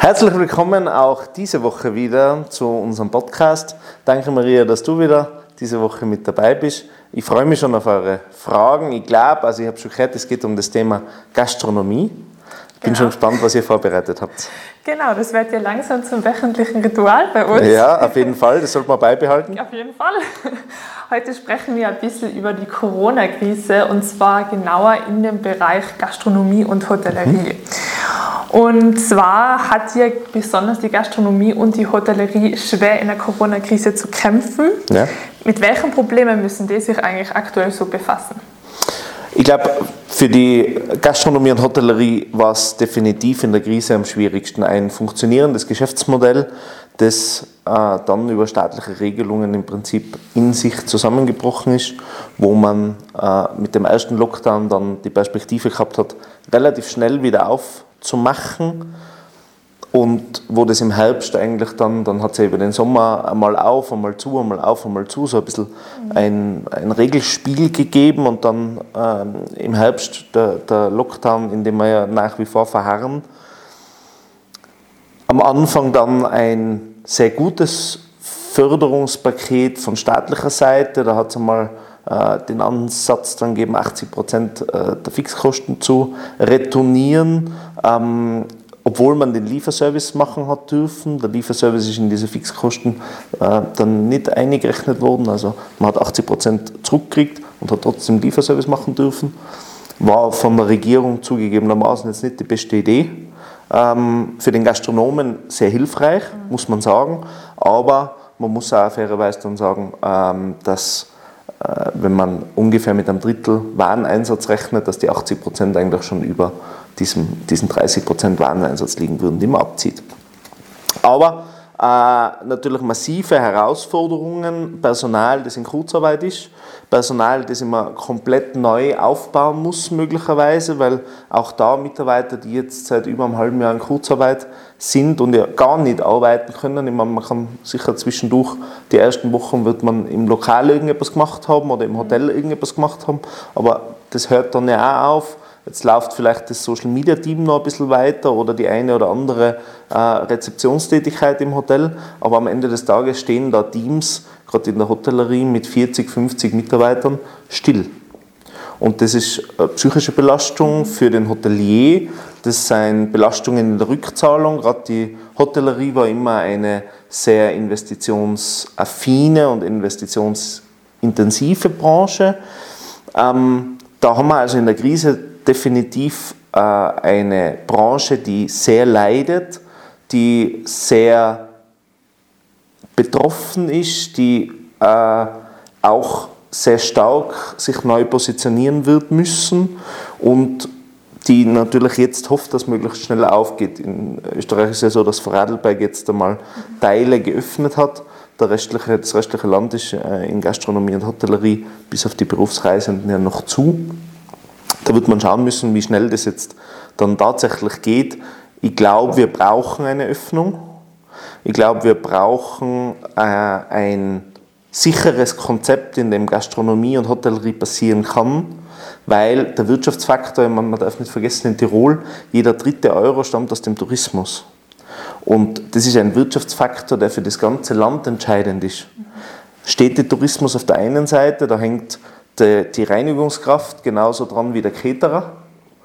Herzlich willkommen auch diese Woche wieder zu unserem Podcast. Danke Maria, dass du wieder diese Woche mit dabei bist. Ich freue mich schon auf eure Fragen. Ich habe schon gehört, es geht um das Thema Gastronomie. Ich bin schon gespannt, was ihr vorbereitet habt. Genau, das wird ja langsam zum wöchentlichen Ritual bei uns. Ja, auf jeden Fall, das sollte man beibehalten. Auf jeden Fall. Heute sprechen wir ein bisschen über die Corona-Krise und zwar genauer in dem Bereich Gastronomie und Hotellerie. Und zwar hat ja besonders die Gastronomie und die Hotellerie schwer in der Corona-Krise zu kämpfen. Ja. Mit welchen Problemen müssen die sich eigentlich aktuell so befassen? Ich glaube, für die Gastronomie und Hotellerie war es definitiv in der Krise am schwierigsten. Ein funktionierendes Geschäftsmodell, das dann über staatliche Regelungen im Prinzip in sich zusammengebrochen ist, wo man mit dem ersten Lockdown dann die Perspektive gehabt hat, relativ schnell wieder aufzumachen. Und wo das im Herbst eigentlich dann hat es ja über den Sommer einmal auf, einmal zu, einmal auf, einmal zu, so ein bisschen ein Regelspiel gegeben und dann im Herbst der Lockdown, in dem wir ja nach wie vor verharren. Am Anfang dann ein sehr gutes Förderungspaket von staatlicher Seite, da hat es einmal den Ansatz dann gegeben, 80% der Fixkosten zu retournieren. Obwohl man den Lieferservice machen hat dürfen. Der Lieferservice ist in diese Fixkosten dann nicht eingerechnet worden. Also man hat 80% zurückgekriegt und hat trotzdem Lieferservice machen dürfen. War von der Regierung zugegebenermaßen jetzt nicht die beste Idee. Für den Gastronomen sehr hilfreich, muss man sagen. Aber man muss auch fairerweise dann sagen, dass wenn man ungefähr mit einem Drittel Wareneinsatz rechnet, dass die 80% eigentlich schon über diesen 30% Wareneinsatz liegen würden, die man abzieht. Aber natürlich massive Herausforderungen, Personal, das in Kurzarbeit ist, Personal, das immer komplett neu aufbauen muss möglicherweise, weil auch da Mitarbeiter, die jetzt seit über einem halben Jahr in Kurzarbeit sind und ja gar nicht arbeiten können. Ich meine, man kann sicher zwischendurch, die ersten Wochen wird man im Lokal irgendetwas gemacht haben oder im Hotel irgendetwas gemacht haben, aber das hört dann ja auch auf. Jetzt läuft vielleicht das Social-Media-Team noch ein bisschen weiter oder die eine oder andere Rezeptionstätigkeit im Hotel, aber am Ende des Tages stehen da Teams, gerade in der Hotellerie mit 40, 50 Mitarbeitern, still. Und das ist eine psychische Belastung für den Hotelier, das sind Belastungen in der Rückzahlung. Gerade die Hotellerie war immer eine sehr investitionsaffine und investitionsintensive Branche. Da haben wir also in der Krise definitiv eine Branche, die sehr leidet, die sehr betroffen ist, die auch sehr stark sich neu positionieren wird müssen und die natürlich jetzt hofft, dass möglichst schnell aufgeht. In Österreich ist ja so, dass Vorarlberg jetzt einmal Teile geöffnet hat. Das restliche Land ist in Gastronomie und Hotellerie bis auf die Berufsreisenden ja noch zu. Da wird man schauen müssen, wie schnell das jetzt dann tatsächlich geht. Ich glaube, wir brauchen eine Öffnung. Ich glaube, wir brauchen ein sicheres Konzept, in dem Gastronomie und Hotellerie passieren kann, weil der Wirtschaftsfaktor, man darf nicht vergessen, in Tirol, jeder 3. Euro stammt aus dem Tourismus. Und das ist ein Wirtschaftsfaktor, der für das ganze Land entscheidend ist. Städtetourismus auf der einen Seite, da hängt die Reinigungskraft genauso dran wie der Caterer,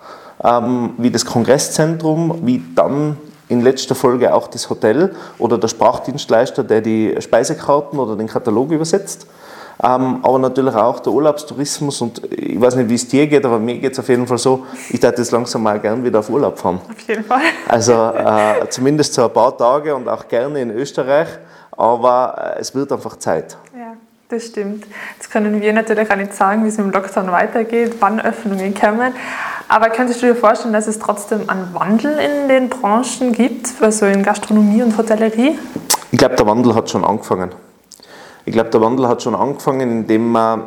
wie das Kongresszentrum, wie dann in letzter Folge auch das Hotel oder der Sprachdienstleister, der die Speisekarten oder den Katalog übersetzt. Aber natürlich auch der Urlaubstourismus und ich weiß nicht, wie es dir geht, aber mir geht es auf jeden Fall so, ich würde jetzt langsam mal gerne wieder auf Urlaub fahren. Auf jeden Fall. Also zumindest so ein paar Tage und auch gerne in Österreich, aber es wird einfach Zeit. Ja, das stimmt. Jetzt können wir natürlich auch nicht sagen, wie es im Lockdown weitergeht, wann Öffnungen kommen. Aber könntest du dir vorstellen, dass es trotzdem einen Wandel in den Branchen gibt, also in Gastronomie und Hotellerie? Ich glaube, der Wandel hat schon angefangen. Indem man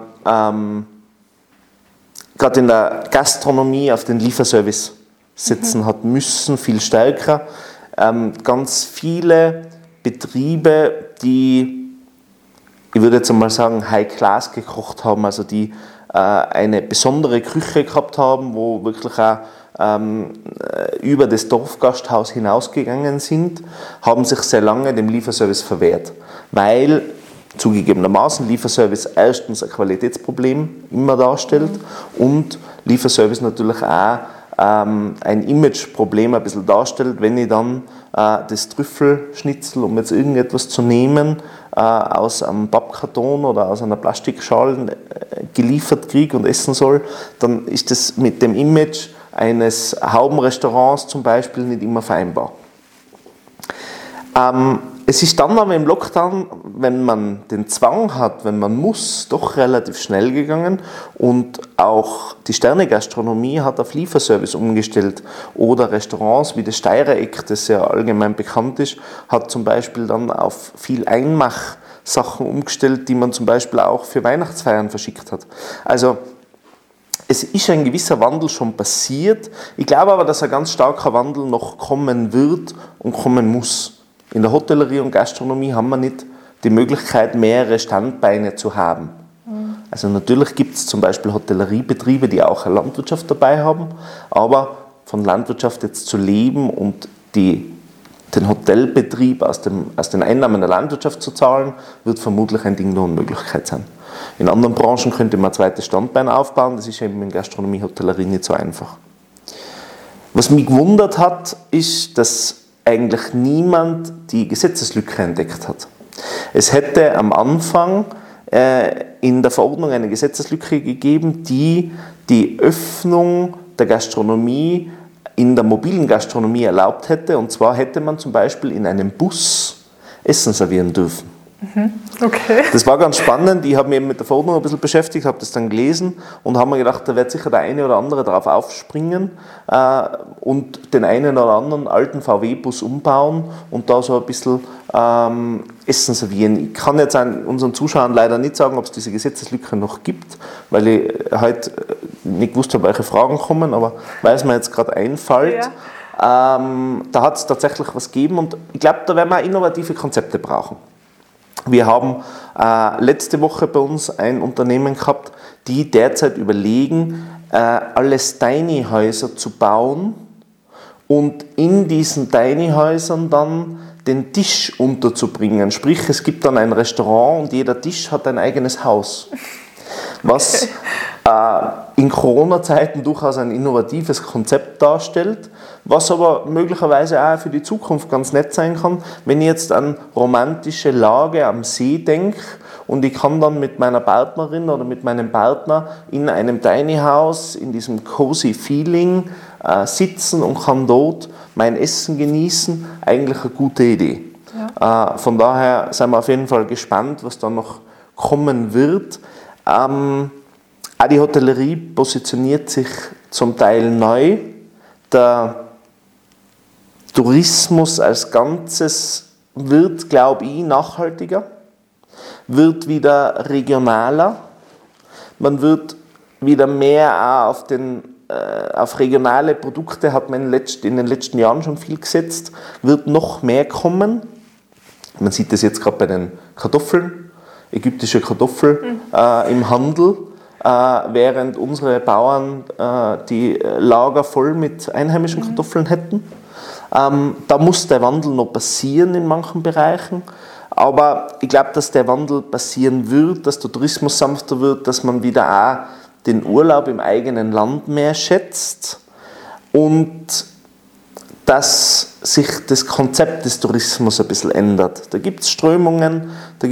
gerade in der Gastronomie auf den Lieferservice setzen hat müssen, viel stärker. Ganz viele Betriebe, die, ich würde jetzt einmal sagen, High Class gekocht haben, also die eine besondere Küche gehabt haben, wo wirklich auch über das Dorfgasthaus hinausgegangen sind, haben sich sehr lange dem Lieferservice verwehrt, weil zugegebenermaßen Lieferservice erstens ein Qualitätsproblem immer darstellt und Lieferservice natürlich auch ein Imageproblem ein bisschen darstellt, wenn ich dann das Trüffelschnitzel, um jetzt irgendetwas zu nehmen, aus einem Pappkarton oder aus einer Plastikschale geliefert kriege und essen soll, dann ist das mit dem Image eines Haubenrestaurants zum Beispiel nicht immer vereinbar. Es ist dann aber im Lockdown, wenn man den Zwang hat, wenn man muss, doch relativ schnell gegangen und auch die Sternegastronomie hat auf Lieferservice umgestellt oder Restaurants wie das Steirereck, das ja allgemein bekannt ist, hat zum Beispiel dann auf viel Einmachsachen umgestellt, die man zum Beispiel auch für Weihnachtsfeiern verschickt hat. Also es ist ein gewisser Wandel schon passiert. Ich glaube aber, dass ein ganz starker Wandel noch kommen wird und kommen muss. In der Hotellerie und Gastronomie haben wir nicht die Möglichkeit, mehrere Standbeine zu haben. Also natürlich gibt es zum Beispiel Hotelleriebetriebe, die auch eine Landwirtschaft dabei haben, aber von Landwirtschaft jetzt zu leben und den Hotelbetrieb aus den Einnahmen der Landwirtschaft zu zahlen, wird vermutlich ein Ding der Unmöglichkeit sein. In anderen Branchen könnte man ein zweites Standbein aufbauen, das ist eben in Gastronomie, Hotellerie nicht so einfach. Was mich gewundert hat, ist, dass eigentlich niemand die Gesetzeslücke entdeckt hat. Es hätte am Anfang in der Verordnung eine Gesetzeslücke gegeben, die die Öffnung der Gastronomie in der mobilen Gastronomie erlaubt hätte. Und zwar hätte man zum Beispiel in einem Bus Essen servieren dürfen. Okay. Das war ganz spannend. Ich habe mich eben mit der Verordnung ein bisschen beschäftigt, habe das dann gelesen und habe mir gedacht, da wird sicher der eine oder andere darauf aufspringen und den einen oder anderen alten VW-Bus umbauen und da so ein bisschen Essen servieren. Ich kann jetzt unseren Zuschauern leider nicht sagen, ob es diese Gesetzeslücke noch gibt, weil ich heute nicht gewusst habe, welche Fragen kommen, aber weil es mir jetzt gerade einfällt, da hat es tatsächlich was gegeben und ich glaube, da werden wir auch innovative Konzepte brauchen. Wir haben letzte Woche bei uns ein Unternehmen gehabt, die derzeit überlegen, alles Tiny-Häuser zu bauen und in diesen Tiny-Häusern dann den Tisch unterzubringen. Sprich, es gibt dann ein Restaurant und jeder Tisch hat ein eigenes Haus. Was in Corona-Zeiten durchaus ein innovatives Konzept darstellt, was aber möglicherweise auch für die Zukunft ganz nett sein kann, wenn ich jetzt an romantische Lage am See denke und ich kann dann mit meiner Partnerin oder mit meinem Partner in einem Tiny House, in diesem cozy Feeling sitzen und kann dort mein Essen genießen, eigentlich eine gute Idee. Ja. Von daher sind wir auf jeden Fall gespannt, was da noch kommen wird. Auch die Hotellerie positioniert sich zum Teil neu. Der Tourismus als Ganzes wird, glaube ich, nachhaltiger, wird wieder regionaler. Man wird wieder mehr auch auf regionale Produkte, hat man in den letzten Jahren schon viel gesetzt, wird noch mehr kommen. Man sieht das jetzt gerade bei den Kartoffeln, ägyptische Kartoffeln im Handel. Während unsere Bauern die Lager voll mit einheimischen Kartoffeln hätten. Da muss der Wandel noch passieren in manchen Bereichen, aber ich glaube, dass der Wandel passieren wird, dass der Tourismus sanfter wird, dass man wieder auch den Urlaub im eigenen Land mehr schätzt und dass sich das Konzept des Tourismus ein bisschen ändert. Da gibt es Strömungen,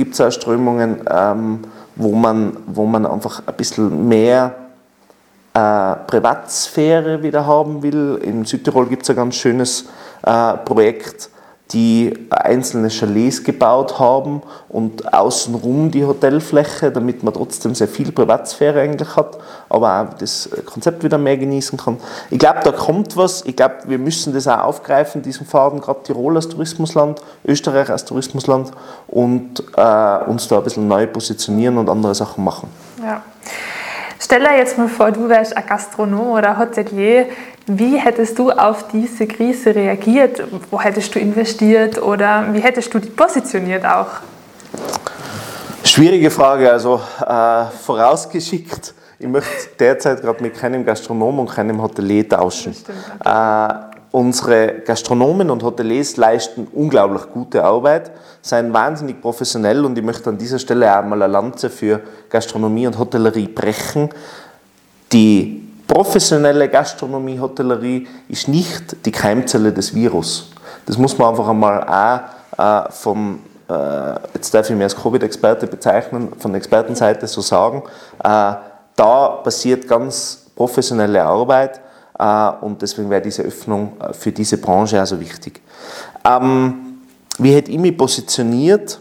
wo man einfach ein bisschen mehr Privatsphäre wieder haben will. In Südtirol gibt es ein ganz schönes Projekt, die einzelne Chalets gebaut haben und außenrum die Hotelfläche, damit man trotzdem sehr viel Privatsphäre eigentlich hat, aber auch das Konzept wieder mehr genießen kann. Ich glaube, da kommt was. Ich glaube, wir müssen das auch aufgreifen, diesen Faden, gerade Tirol als Tourismusland, Österreich als Tourismusland und uns da ein bisschen neu positionieren und andere Sachen machen. Ja. Stell dir jetzt mal vor, du wärst ein Gastronom oder Hotelier. Wie hättest du auf diese Krise reagiert? Wo hättest du investiert oder wie hättest du dich positioniert auch? Schwierige Frage. Also vorausgeschickt, Ich möchte derzeit gerade mit keinem Gastronom und keinem Hotelier tauschen. Das stimmt. Unsere Gastronomen und Hoteliers leisten unglaublich gute Arbeit, sind wahnsinnig professionell und ich möchte an dieser Stelle auch mal eine Lanze für Gastronomie und Hotellerie brechen. Die professionelle Gastronomie, Hotellerie ist nicht die Keimzelle des Virus. Das muss man einfach einmal auch jetzt darf ich mich als Covid-Experte bezeichnen, von der Expertenseite so sagen, da passiert ganz professionelle Arbeit und deswegen wäre diese Öffnung für diese Branche also wichtig. Wie hätte ich mich positioniert?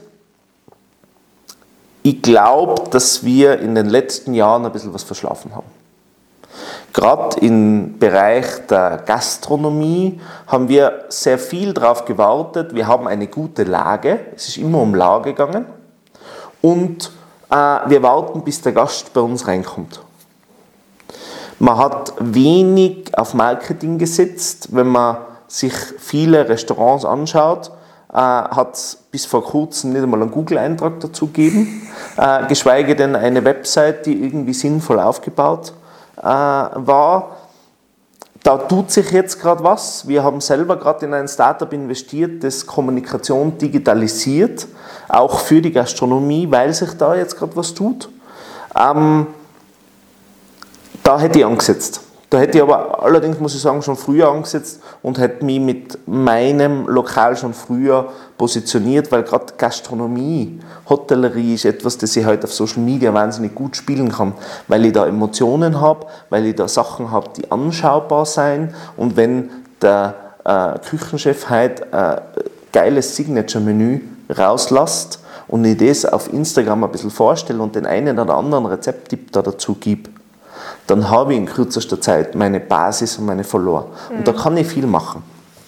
Ich glaube, dass wir in den letzten Jahren ein bisschen was verschlafen haben. Gerade im Bereich der Gastronomie haben wir sehr viel darauf gewartet. Wir haben eine gute Lage, es ist immer um Lage gegangen und wir warten, bis der Gast bei uns reinkommt. Man hat wenig auf Marketing gesetzt. Wenn man sich viele Restaurants anschaut, hat es bis vor kurzem nicht einmal einen Google-Eintrag dazu gegeben, geschweige denn eine Website, die irgendwie sinnvoll aufgebaut war. Da tut sich jetzt gerade was. Wir haben selber gerade in ein Startup investiert, das Kommunikation digitalisiert, auch für die Gastronomie, weil sich da jetzt gerade was tut. Da hätte ich angesetzt. Da hätte ich aber allerdings, muss ich sagen, schon früher angesetzt und hätte mich mit meinem Lokal schon früher positioniert, weil gerade Gastronomie, Hotellerie ist etwas, das ich heute auf Social Media wahnsinnig gut spielen kann, weil ich da Emotionen habe, weil ich da Sachen habe, die anschaubar sein und wenn der Küchenchef heute ein geiles Signature-Menü rauslässt und ich das auf Instagram ein bisschen vorstelle und den einen oder anderen Rezepttipp da dazu gebe, dann habe ich in kürzester Zeit meine Basis und meine Follower. Und da kann ich viel machen.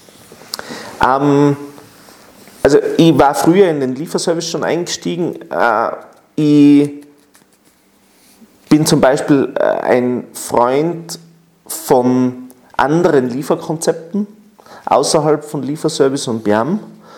Also ich war früher in den Lieferservice schon eingestiegen. Ich bin zum Beispiel ein Freund von anderen Lieferkonzepten außerhalb von Lieferservice und BIAM,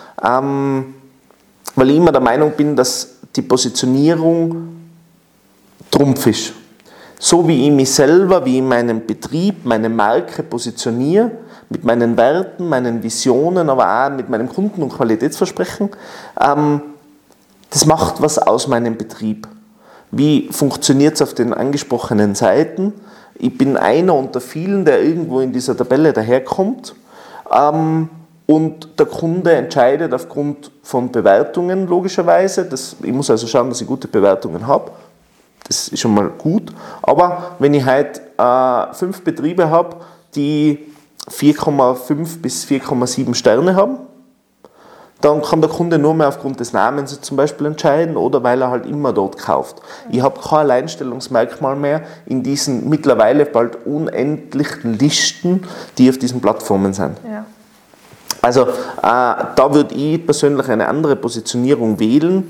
weil ich immer der Meinung bin, dass die Positionierung Trumpf ist. So wie ich mich selber, wie ich meinen Betrieb, meine Marke positioniere, mit meinen Werten, meinen Visionen, aber auch mit meinem Kunden- und Qualitätsversprechen, das macht was aus meinem Betrieb. Wie funktioniert es auf den angesprochenen Seiten? Ich bin einer unter vielen, der irgendwo in dieser Tabelle daherkommt und der Kunde entscheidet aufgrund von Bewertungen logischerweise. Ich muss also schauen, dass ich gute Bewertungen habe. Das ist schon mal gut. Aber wenn ich heute 5 Betriebe habe, die 4,5 bis 4,7 Sterne haben, dann kann der Kunde nur mehr aufgrund des Namens zum Beispiel entscheiden oder weil er halt immer dort kauft. Ich habe kein Alleinstellungsmerkmal mehr in diesen mittlerweile bald unendlichen Listen, die auf diesen Plattformen sind. Ja. Also da würde ich persönlich eine andere Positionierung wählen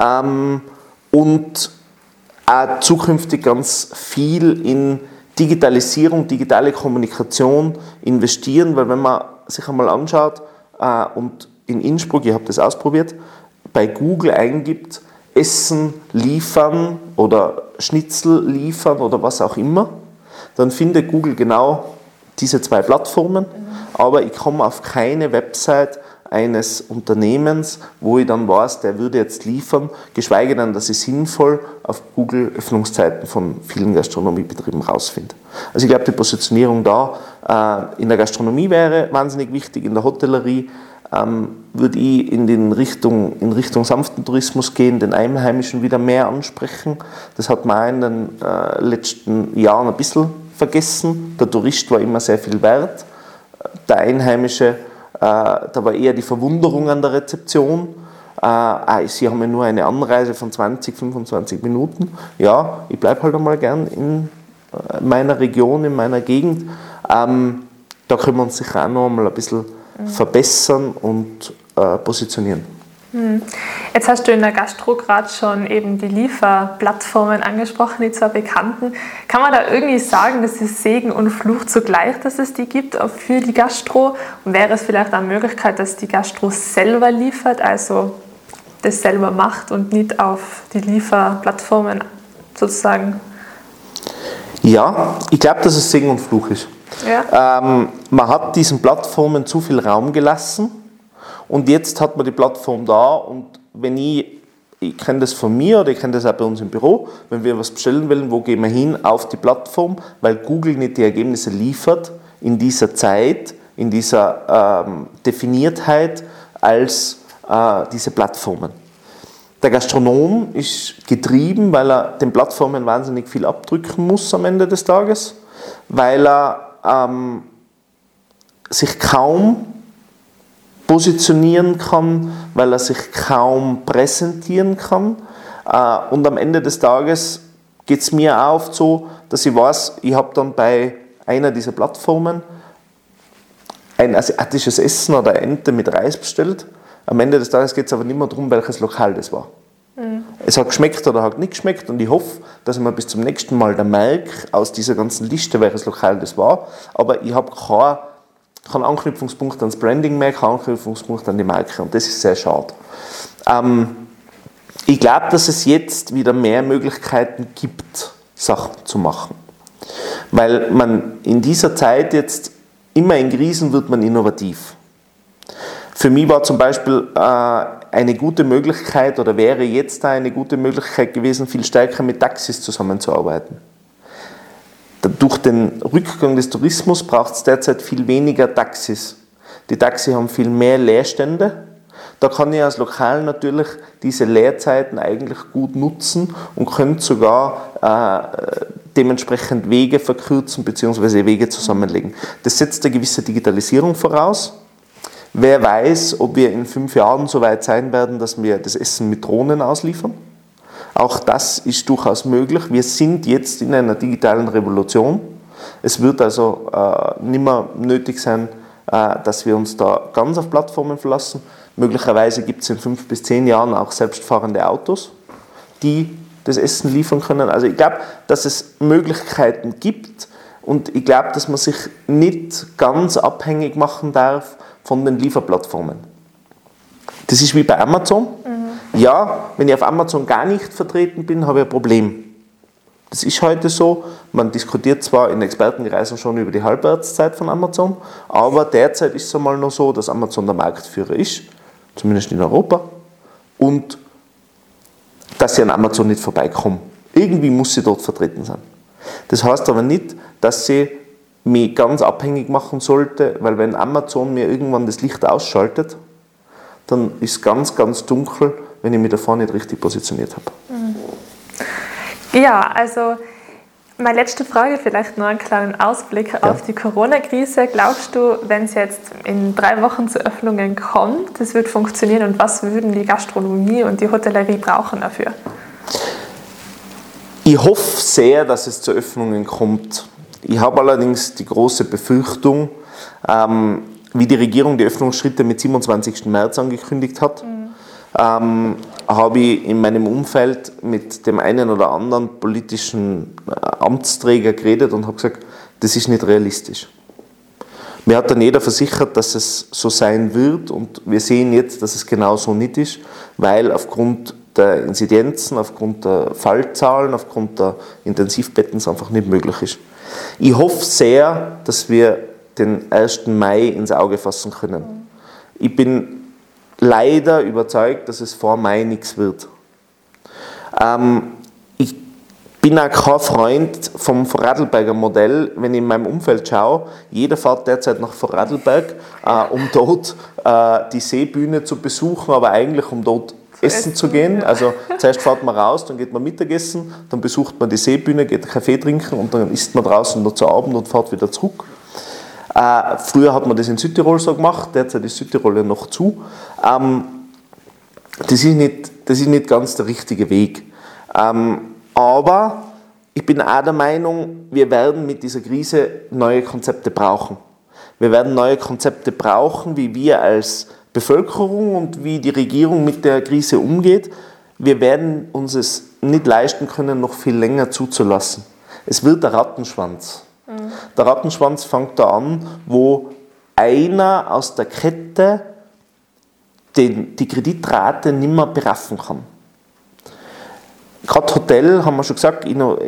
und auch zukünftig ganz viel in Digitalisierung, digitale Kommunikation investieren, weil wenn man sich einmal anschaut und in Innsbruck, ich habe das ausprobiert, bei Google eingibt, Essen liefern oder Schnitzel liefern oder was auch immer, dann findet Google genau diese 2 Plattformen, aber ich komme auf keine Website eines Unternehmens, wo ich dann weiß, der würde jetzt liefern, geschweige denn, dass ich sinnvoll auf Google Öffnungszeiten von vielen Gastronomiebetrieben rausfinde. Also ich glaube, die Positionierung da in der Gastronomie wäre wahnsinnig wichtig, in der Hotellerie würde ich in Richtung sanften Tourismus gehen, den Einheimischen wieder mehr ansprechen. Das hat man in den letzten Jahren ein bisschen vergessen. Der Tourist war immer sehr viel wert. Der Einheimische, da war eher die Verwunderung an der Rezeption. Sie haben ja nur eine Anreise von 20, 25 Minuten. Ja, ich bleibe halt einmal gern in meiner Region, in meiner Gegend. Da können wir uns sicher auch noch einmal ein bisschen verbessern und positionieren. Jetzt hast du in der Gastro gerade schon eben die Lieferplattformen angesprochen, die 2 bekannten. Kann man da irgendwie sagen, das ist Segen und Fluch zugleich, dass es die gibt für die Gastro? Und wäre es vielleicht eine Möglichkeit, dass die Gastro selber liefert, also das selber macht und nicht auf die Lieferplattformen sozusagen Ja, ich glaube, dass es Segen und Fluch ist. Ja. Man hat diesen Plattformen zu viel Raum gelassen und jetzt hat man die Plattform da und wenn ich kenne das von mir oder ich kenne das auch bei uns im Büro, wenn wir was bestellen wollen, wo gehen wir hin? Auf die Plattform, weil Google nicht die Ergebnisse liefert in dieser Zeit, in dieser Definiertheit als diese Plattformen. Der Gastronom ist getrieben, weil er den Plattformen wahnsinnig viel abdrücken muss am Ende des Tages, weil er sich kaum positionieren kann, weil er sich kaum präsentieren kann. Und am Ende des Tages geht es mir auch oft so, dass ich weiß, ich habe dann bei einer dieser Plattformen ein asiatisches Essen oder Ente mit Reis bestellt. Am Ende des Tages geht es aber nicht mehr darum, welches Lokal das war. Es hat geschmeckt oder hat nicht geschmeckt und ich hoffe, dass ich mir bis zum nächsten Mal dann merke, aus dieser ganzen Liste, welches Lokal das war. Aber ich habe keinen Anknüpfungspunkt ans Branding mehr, keinen Anknüpfungspunkt an die Marke und das ist sehr schade. Ich glaube, dass es jetzt wieder mehr Möglichkeiten gibt, Sachen zu machen. Weil man in dieser Zeit jetzt, immer in Krisen wird man innovativ. Für mich war zum Beispiel eine gute Möglichkeit oder wäre jetzt da eine gute Möglichkeit gewesen, viel stärker mit Taxis zusammenzuarbeiten. Durch den Rückgang des Tourismus braucht es derzeit viel weniger Taxis. Die Taxis haben viel mehr Leerstände. Da kann ich als Lokal natürlich diese Leerzeiten eigentlich gut nutzen und könnte sogar dementsprechend Wege verkürzen bzw. Wege zusammenlegen. Das setzt eine gewisse Digitalisierung voraus. Wer weiß, ob wir in 5 Jahren so weit sein werden, dass wir das Essen mit Drohnen ausliefern. Auch das ist durchaus möglich. Wir sind jetzt in einer digitalen Revolution. Es wird also nicht mehr nötig sein, dass wir uns da ganz auf Plattformen verlassen. Möglicherweise gibt es in 5 bis 10 Jahren auch selbstfahrende Autos, die das Essen liefern können. Also ich glaube, dass es Möglichkeiten gibt und ich glaube, dass man sich nicht ganz abhängig machen darf von den Lieferplattformen. Das ist wie bei Amazon. Ja, wenn ich auf Amazon gar nicht vertreten bin, habe ich ein Problem. Das ist heute so. Man diskutiert zwar in Expertenkreisen schon über die Halbwertszeit von Amazon, aber derzeit ist es einmal noch so, dass Amazon der Marktführer ist, zumindest in Europa, und dass ich an Amazon nicht vorbeikomme. Irgendwie muss sie dort vertreten sein. Das heißt aber nicht, dass sie mich ganz abhängig machen sollte, weil wenn Amazon mir irgendwann das Licht ausschaltet, dann ist es ganz, ganz dunkel, wenn ich mich davor nicht richtig positioniert habe. Ja, also meine letzte Frage, vielleicht nur einen kleinen Ausblick auf die Corona-Krise. Glaubst du, wenn es jetzt in 3 Wochen zu Öffnungen kommt, das wird funktionieren und was würden die Gastronomie und die Hotellerie brauchen dafür? Ich hoffe sehr, dass es zu Öffnungen kommt. Ich habe allerdings die große Befürchtung, wie die Regierung die Öffnungsschritte mit 27. März angekündigt hat, habe ich in meinem Umfeld mit dem einen oder anderen politischen Amtsträger geredet und habe gesagt, das ist nicht realistisch. Mir hat dann jeder versichert, dass es so sein wird und wir sehen jetzt, dass es genau so nicht ist, weil aufgrund der Inzidenzen, aufgrund der Fallzahlen, aufgrund der Intensivbetten es einfach nicht möglich ist. Ich hoffe sehr, dass wir den 1. Mai ins Auge fassen können. Ich bin leider überzeugt, dass es vor Mai nichts wird. Ich bin auch kein Freund vom Vorarlberger Modell. Wenn ich in meinem Umfeld schaue, jeder fährt derzeit nach Vorarlberg, um dort die Seebühne zu besuchen, aber eigentlich um dort essen zu gehen. Also zuerst fährt man raus, dann geht man Mittagessen, dann besucht man die Seebühne, geht Kaffee trinken und dann isst man draußen noch zu Abend und fährt wieder zurück. Früher hat man das in Südtirol so gemacht, derzeit ist Südtirol ja noch zu. Das ist nicht ganz der richtige Weg. Aber ich bin auch der Meinung, wir werden mit dieser Krise neue Konzepte brauchen. Wir werden neue Konzepte brauchen, wie wir als Bevölkerung und wie die Regierung mit der Krise umgeht. Wir werden uns es nicht leisten können, noch viel länger zuzulassen. Es wird der Rattenschwanz. Der Rattenschwanz fängt da an, wo einer aus der Kette die Kreditrate nicht mehr beraffen kann. Gerade Hotel, haben wir schon gesagt,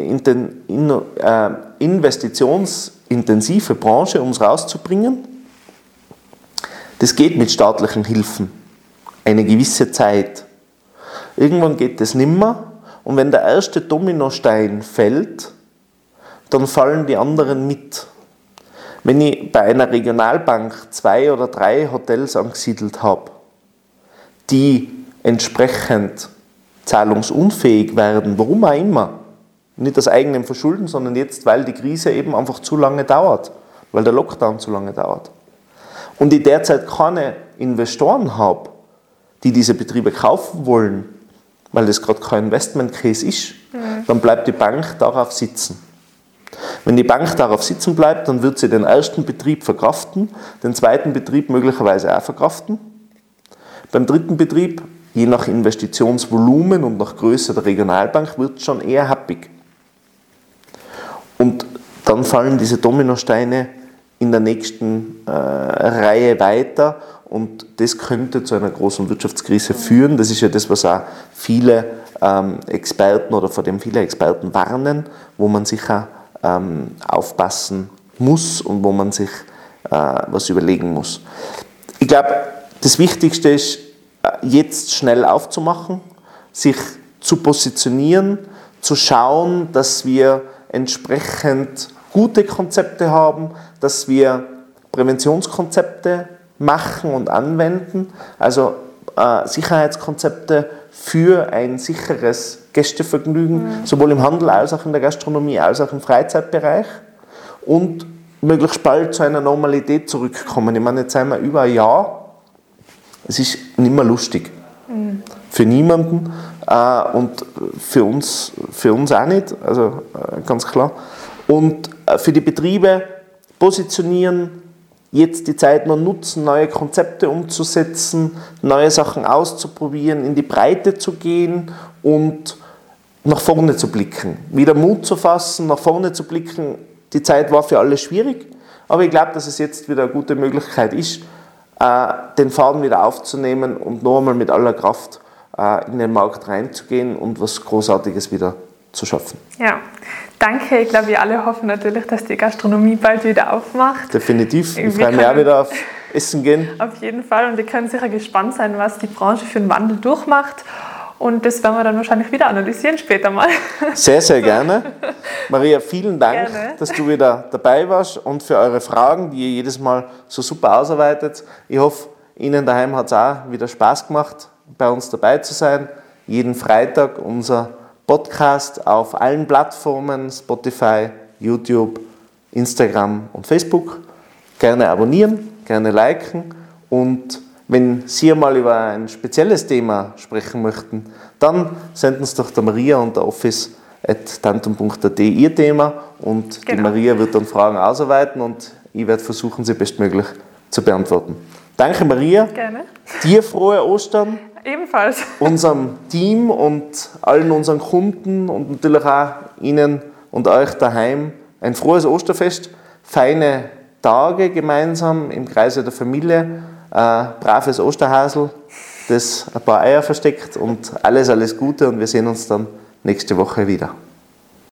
investitionsintensive Branche, um es rauszubringen. Das geht mit staatlichen Hilfen eine gewisse Zeit. Irgendwann geht das nimmer und wenn der erste Dominostein fällt, dann fallen die anderen mit. Wenn ich bei einer Regionalbank 2 oder 3 Hotels angesiedelt habe, die entsprechend zahlungsunfähig werden, warum auch immer, nicht aus eigenem Verschulden, sondern jetzt, weil die Krise eben einfach zu lange dauert, weil der Lockdown zu lange dauert, und ich derzeit keine Investoren habe, die diese Betriebe kaufen wollen, weil das gerade kein Investment Case ist, dann bleibt die Bank darauf sitzen. Wenn die Bank darauf sitzen bleibt, dann wird sie den ersten Betrieb verkraften, den zweiten Betrieb möglicherweise auch verkraften. Beim dritten Betrieb, je nach Investitionsvolumen und nach Größe der Regionalbank, wird es schon eher happig. Und dann fallen diese Dominosteine in der nächsten Reihe weiter und das könnte zu einer großen Wirtschaftskrise führen. Das ist ja das, was auch viele Experten oder vor dem viele Experten warnen, wo man sicher aufpassen muss und wo man sich was überlegen muss. Ich glaube, das Wichtigste ist, jetzt schnell aufzumachen, sich zu positionieren, zu schauen, dass wir entsprechend gute Konzepte haben, dass wir Präventionskonzepte machen und anwenden, also Sicherheitskonzepte für ein sicheres Gästevergnügen, sowohl im Handel als auch in der Gastronomie, als auch im Freizeitbereich, und möglichst bald zu einer Normalität zurückkommen. Ich meine, jetzt sind wir über ein Jahr, es ist nicht mehr lustig. Für niemanden und für uns auch nicht, also ganz klar. Und für die Betriebe positionieren, jetzt die Zeit noch nutzen, neue Konzepte umzusetzen, neue Sachen auszuprobieren, in die Breite zu gehen und nach vorne zu blicken. Wieder Mut zu fassen, nach vorne zu blicken. Die Zeit war für alle schwierig, aber ich glaube, dass es jetzt wieder eine gute Möglichkeit ist, den Faden wieder aufzunehmen und noch einmal mit aller Kraft in den Markt reinzugehen und was Großartiges wieder zu schaffen. Ja, danke. Ich glaube, wir alle hoffen natürlich, dass die Gastronomie bald wieder aufmacht. Definitiv. Ich freue mich auch wieder auf Essen gehen. Auf jeden Fall. Und wir können sicher gespannt sein, was die Branche für einen Wandel durchmacht. Und das werden wir dann wahrscheinlich wieder analysieren später mal. Sehr, sehr gerne. Maria, vielen Dank, dass du wieder dabei warst und für eure Fragen, die ihr jedes Mal so super ausarbeitet. Ich hoffe, Ihnen daheim hat es auch wieder Spaß gemacht, bei uns dabei zu sein. Jeden Freitag unser Podcast auf allen Plattformen, Spotify, YouTube, Instagram und Facebook. Gerne abonnieren, gerne liken, und wenn Sie mal über ein spezielles Thema sprechen möchten, dann senden Sie doch der Maria und der office@tantum.at Ihr Thema, und die Maria wird dann Fragen ausarbeiten und ich werde versuchen, sie bestmöglich zu beantworten. Danke, Maria. Gerne. Dir frohe Ostern. Ebenfalls. Unserem Team und allen unseren Kunden und natürlich auch Ihnen und euch daheim ein frohes Osterfest, feine Tage gemeinsam im Kreise der Familie, braves Osterhasel, das ein paar Eier versteckt, und alles Gute, und wir sehen uns dann nächste Woche wieder.